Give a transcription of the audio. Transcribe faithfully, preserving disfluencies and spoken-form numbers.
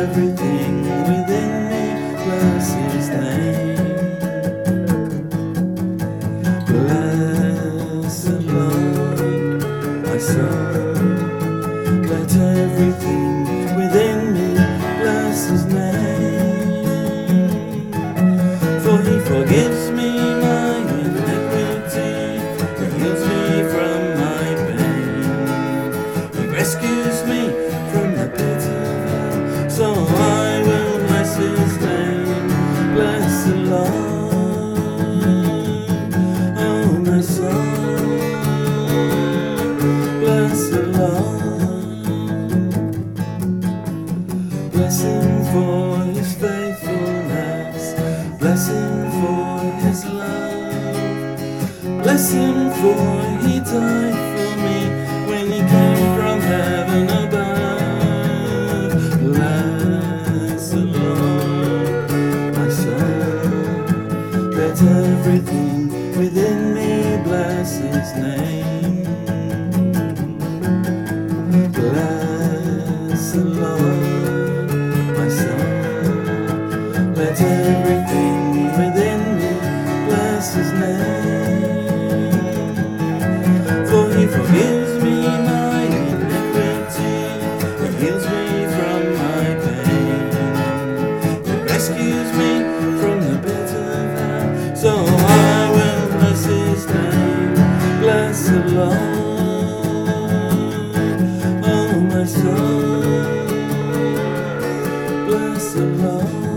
everything within me bless His name. Bless the Lord, my soul. Let everything within me bless His name. For He forgives me my iniquity, He heals me from my pain, He rescues me from the pit of hell. So I will bless His name. Bless the Lord, oh my soul. Bless the Lord. Bless Him for His faithfulness, bless Him for His love, bless Him for He died for me when He came from heaven above. Bless the Lord, my soul. Let everything within me bless His name. Bless the Lord, my soul. Let everything within me bless His name. For He forgives me my iniquity, He heals me from my pain, He rescues me from the pit of hell. So I will bless His name. Bless the Lord, oh my soul. Bless the Lord.